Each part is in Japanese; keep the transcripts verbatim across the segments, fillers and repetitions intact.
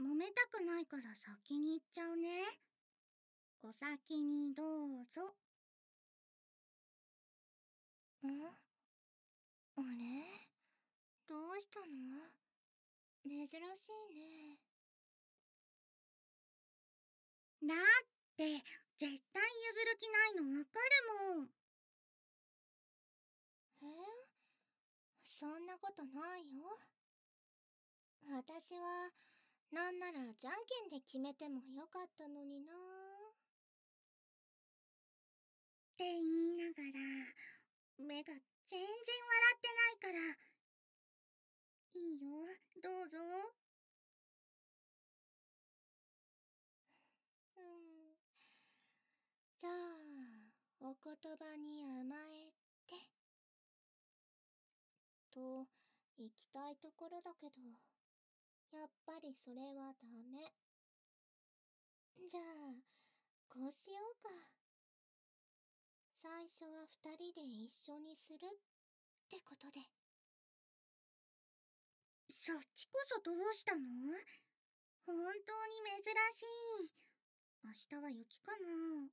揉めたくないから先に行っちゃうね。お先にどうぞ。 ん？あれ？どうしたの？珍しいね。 だって絶対譲る気ないのわかるもん。 え？そんなことないよ。私はなんならじゃんけんで決めてもよかったのにな。 って言いながら目が全然笑ってないから。いいよ、どうぞ。 うん。じゃあお言葉に甘えてと行きたいところだけど、やっぱりそれはダメ。じゃあこうしようか。最初は二人で一緒にするってことで。 そっちこそどうしたの？本当に珍しい。明日は雪かな？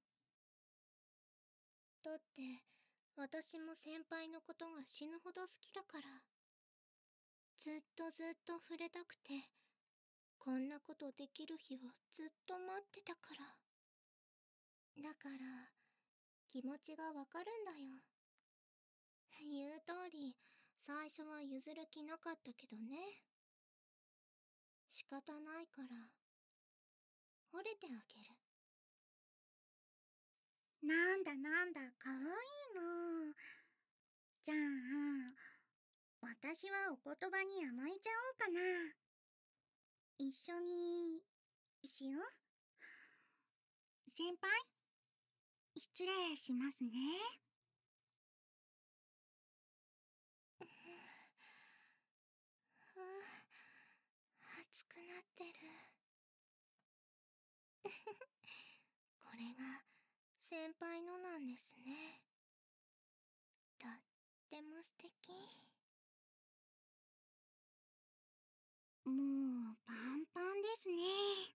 だって私も先輩のことが死ぬほど好きだから。ずっとずっと触れたくて、こんなことできる日をずっと待ってたから。だから気持ちがわかるんだよ。言う通り最初は譲る気なかったけどね。仕方ないから惚れてあげる。 なんだなんだ、かわいいな。じゃあ私はお言葉に甘えちゃおうかな。一緒にしよう。先輩、失礼しますね。 ふう、熱くなってる。これが先輩のなんですね。とっても素敵。 もうパンパンですね。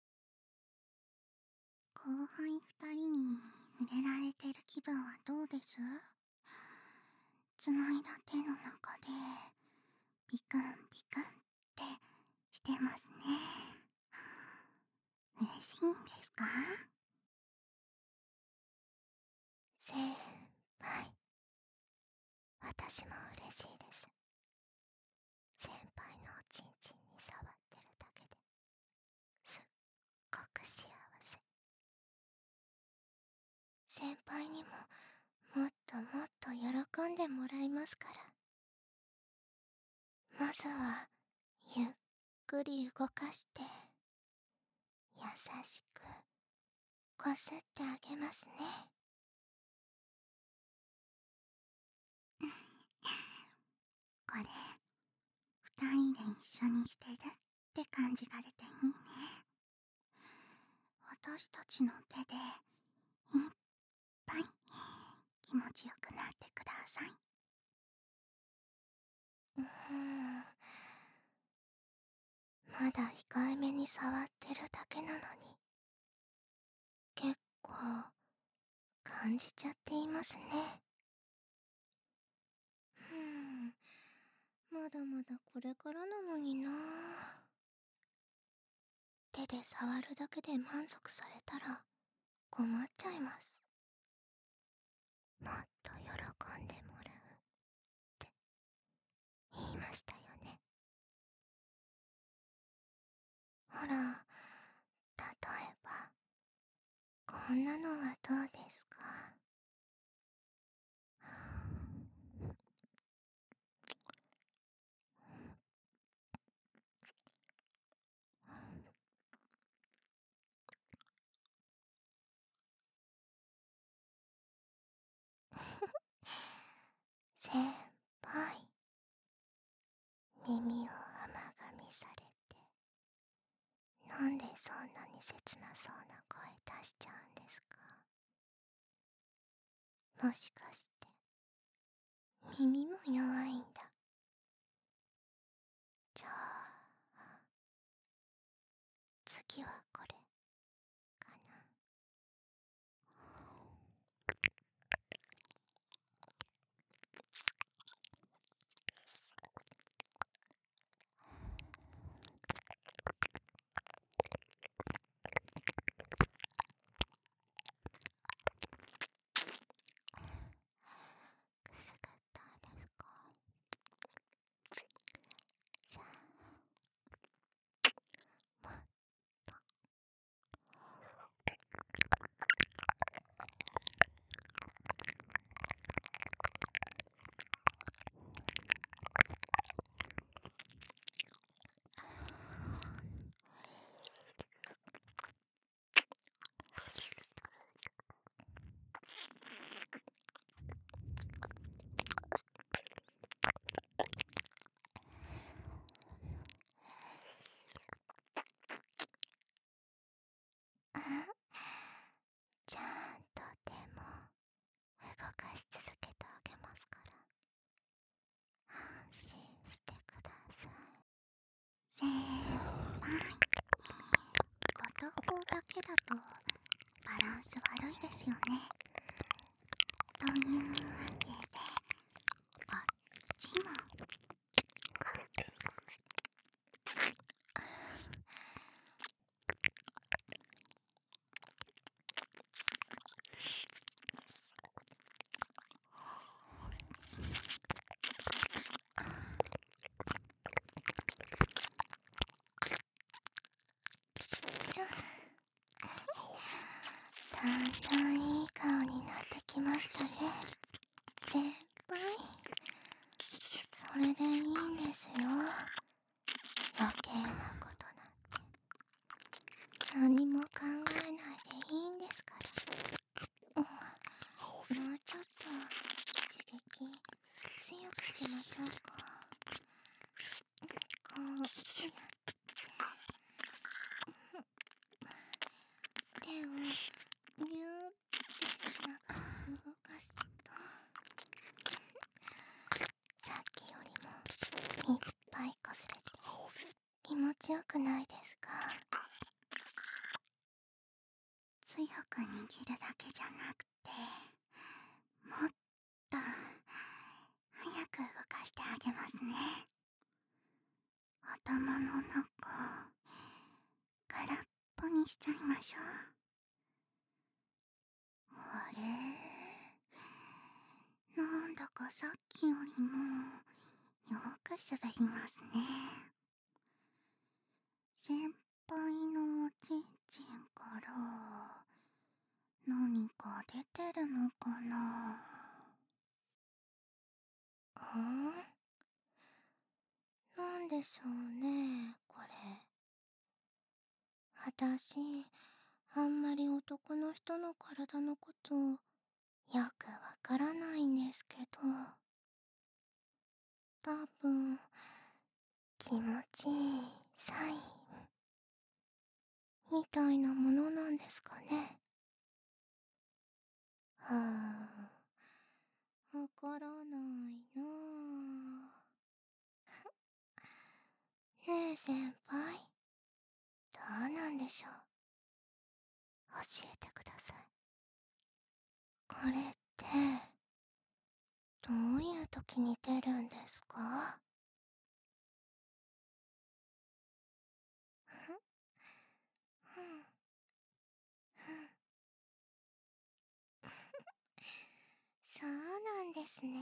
後輩二人に触れられてる気分はどうです？つないだ手の中でピクンピクンってしてますね。嬉しいんですか？ 先輩、私も嬉しいです。先輩のおちんちんに触ってるだけですっごく幸せ。先輩にももっともっと喜んでもらいますから。まずはゆっくり動かして優しくこすってあげますね。 これ二人で一緒にしてるって感じが出ていいね。私たちの手でいっぱい気持ちよくなってください。 うーん、まだ控えめに触ってるだけなのに結構感じちゃっていますね。ふーん、まだまだこれからなのにな。手で触るだけで満足されたら困っちゃいます。もっと喜んでもらうって言いましたよね。ほら、例えばこんなのはどうですか？先輩、耳を甘噛みされて、なんでそんなに切なそうな声出しちゃうんですか？もしかして耳も弱いんだ。じゃあですよね。というわけで、こっちも。だんだんいい顔になってきましたね、先輩。それでいいんですよ。余計なことなんて何も考えないでいいんですから。うん、もうちょっと刺激強くしましょうか。こうやって手をギューってしながら動かすと、さっきよりもいっぱいこすれて気持ちよくないですか？強く握るだけじゃなくて、もっと早く動かしてあげますね。頭の中空っぽにしちゃいましょう。あれ、なんだかさっきよりもよく滑りますね。先輩のおちんちんから何か出てるのかな。あん？なんでしょうね、これ。あたし、あんまり男の人の体のことよくわからないんですけど、多分気持ちいいサインみたいなものなんですかね。はあ、わからないなあ。ねえ先輩、どうなんでしょう。教えてください。これってどういう時に出るんですか？ふんふんふんそうなんですね。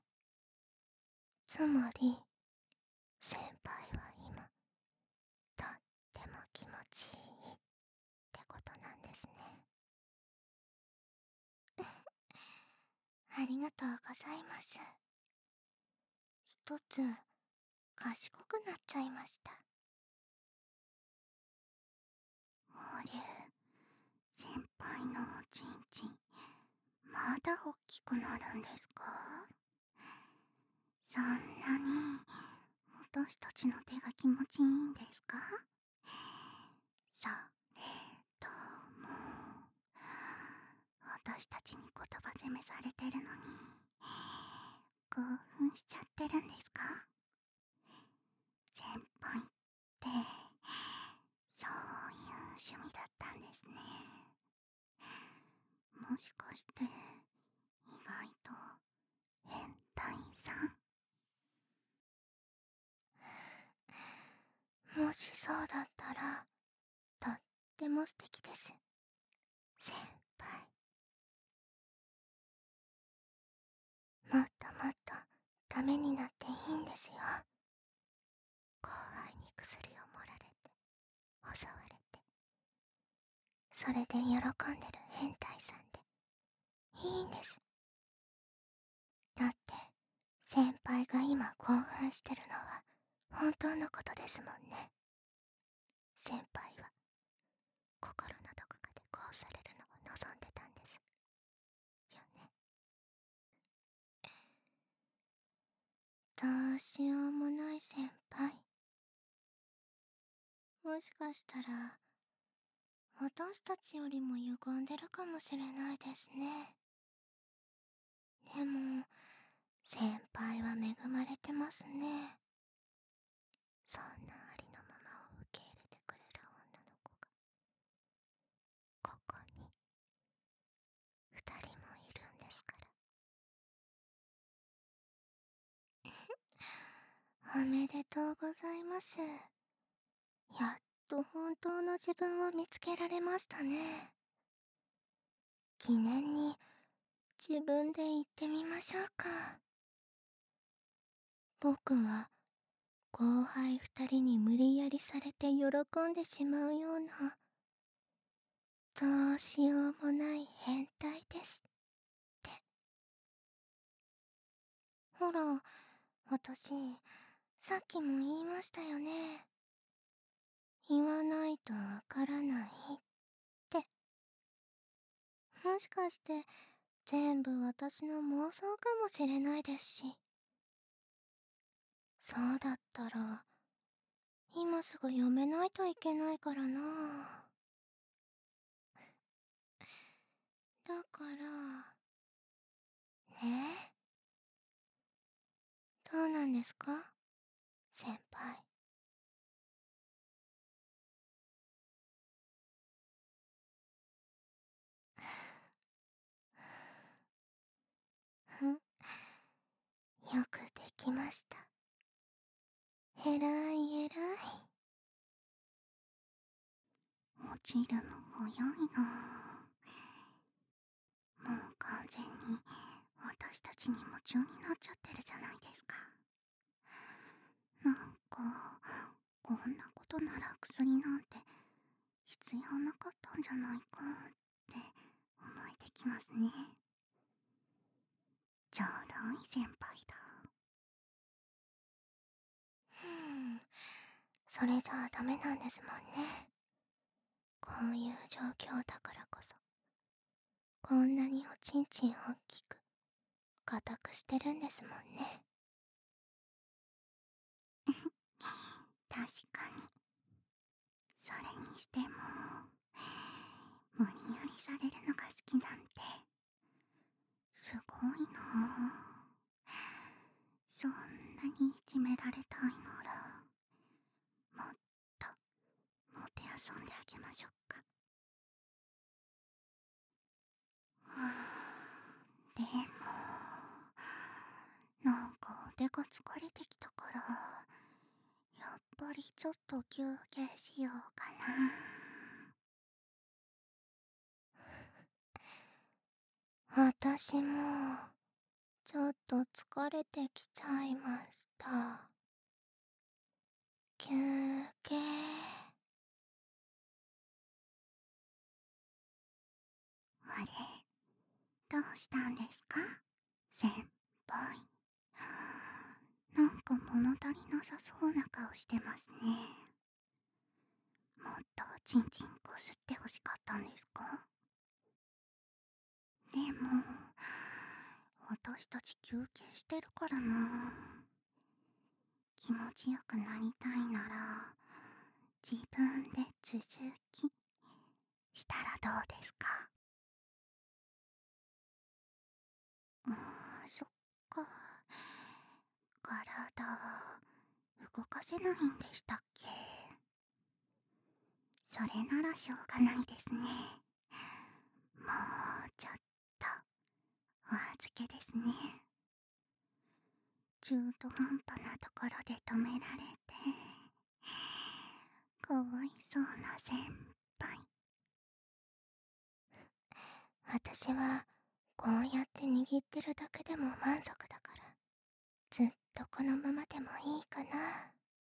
つまり先輩は今とっても気持ちいいってことなんですね。ありがとうございます。一つ賢くなっちゃいました。あれ、先輩のおちんちんまだ大きくなるんですか？そんなに私たちの手が気持ちいいんですか？それとも私たちに言葉責めされてるのに興奮しちゃってるんですか？先輩ってそういう趣味だったんですね。もしかして意外と変態さん？もしそうだったらとっても素敵です、先輩。もっともっとためになっていいんですよ。後輩に薬を盛られて襲われて、それで喜んでる変態さんでいいんです。だって先輩が今興奮してるのは本当のことですもんね。先輩は心のどこかでこうされるのを望んでたんですよね。どうしようもない先輩。もしかしたら私たちよりも歪んでるかもしれないですね。でも先輩は恵まれてますね。そんなありのままを受け入れてくれる女の子がここにおめでとうございます。やっと本当の自分を見つけられましたね。記念に自分で言ってみましょうか。僕は後輩二人に無理やりされて喜んでしまうようなどうしようもない変態ですって。ほら、私さっきも言いましたよね。言わないとわからないって。もしかして全部私の妄想かもしれないですし。そうだったら今すぐやめないといけないからな。だからね。どうなんですか先輩。ふん、よくできました。えらいえらい。 落ちるの早いな。もう完全に私たちに夢中になっちゃってるじゃないですか。なんかこんなことなら薬なんて必要なかったんじゃないかって思えてきますね。ちょうどいい先輩だ。 ふん、それじゃあダメなんですもんね。こういう状況だからこそこんなにおちんちん大きく硬くしてるんですもんね。 確かに。それにしても無理やりされるのが好きなんてすごいな。そんなにいじめられたいならもっともてあそんであげましょうか。はあ、でもなんか腕が疲れてきたからやっぱりちょっと休憩しようかな。 私もちょっと疲れてきちゃいました。休憩。 あれ、どうしたんですか先輩。なんか物足りなさそうな顔してますね。もっとチンチンこすってほしかったんですか？でも私たち休憩してるからな。気持ちよくなりたいなら自分で続きしたらどうですか？あー、そっか。体動かせないんでしたっけ？それならしょうがないですね。もうちょっとお預けですね。中途半端なところで止められてかわいそうな先輩。 私はこうやって握ってるだけでも満足だからずっとこのままでもいいかな。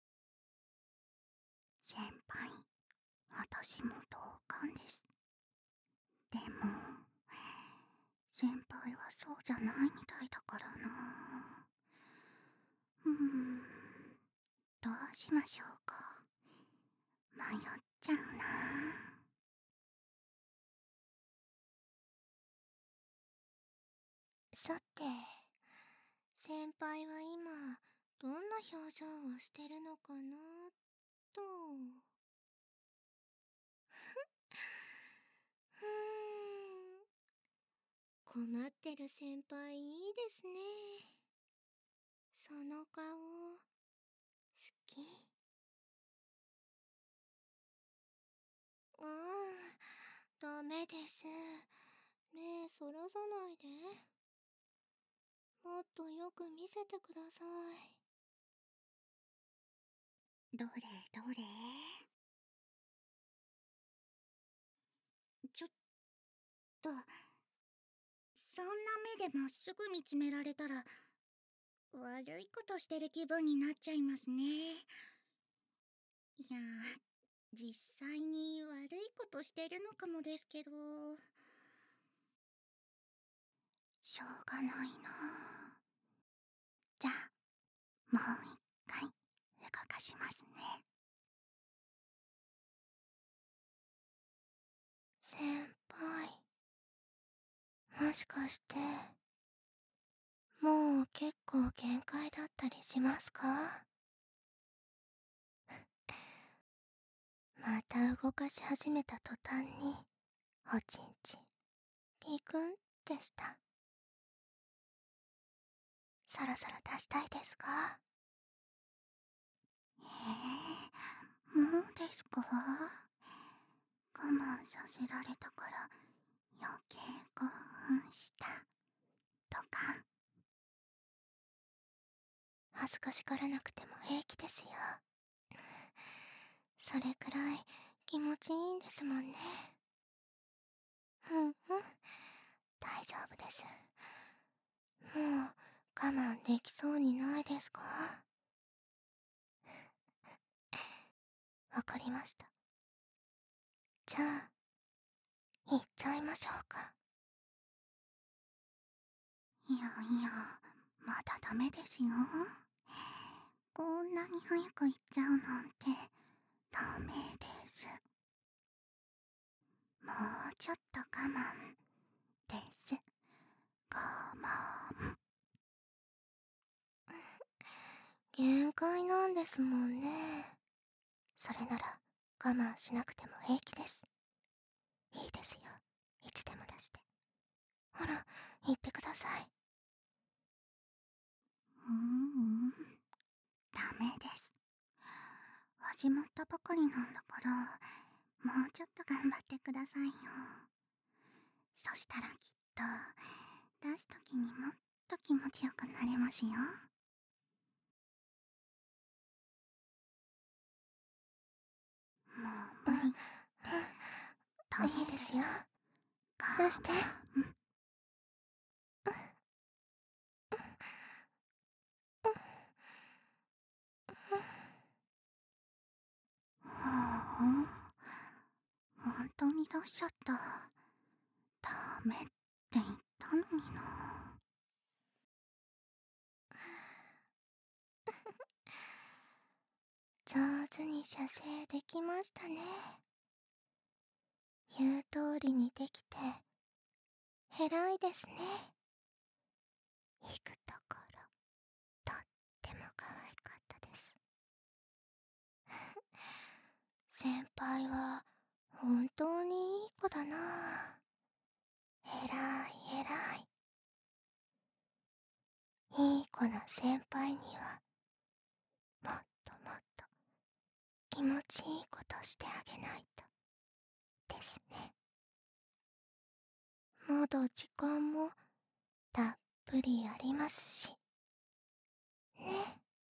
先輩、私も同感です。でも先輩はそうじゃないみたいだからな。うーん、どうしましょうか。迷っちゃうな。 さて、先輩は今どんな表情をしてるのかなと。ふーん、困ってる先輩いいですね。その顔好き。ああ、ダメです。目そらさないで。もっとよく見せてください。 どれどれ。ちょっと、そんな目でまっすぐ見つめられたら悪いことしてる気分になっちゃいますね。いや実際に悪いことしてるのかもですけど、しょうがないな。じゃあもう一回動かしますね。 先輩、もしかしてもう結構限界だったりしますか？また動かし始めた途端におちんちんピクンってした。そろそろ出したいですか？ ええもうですか？我慢させられたから余計興奮したとか。 恥ずかしがらなくても平気ですよ。それくらい気持ちいいんですもんね。うんうん、大丈夫です。もう我慢できそうにないですか？わかりました。じゃあ行っちゃいましょうか。 いやいや、まだダメですよ。こんなに早く行っちゃうなんてダメです。もうちょっと我慢です。我慢。 限界なんですもんね。それなら我慢しなくても平気です。いいですよ、いつでも出して。ほら、言ってください。 うーん、ダメです。始まったばかりなんだから、もうちょっと頑張ってくださいよ。そしたらきっと、出すときにもっと気持ちよくなれますよ。もう無理ってダメいいですよ、 我出して。 慢。ほん本当に出しちゃった。ダメって言ったのにな。 上手に射精できましたね。言う通りにできて偉いですね。行くところとっても可愛かったです。先輩は本当にいい子だな。偉い偉い。いい子な先輩にはもっともっと気持ちいいことしてあげないとですね。まだ時間もたっぷりありますしね。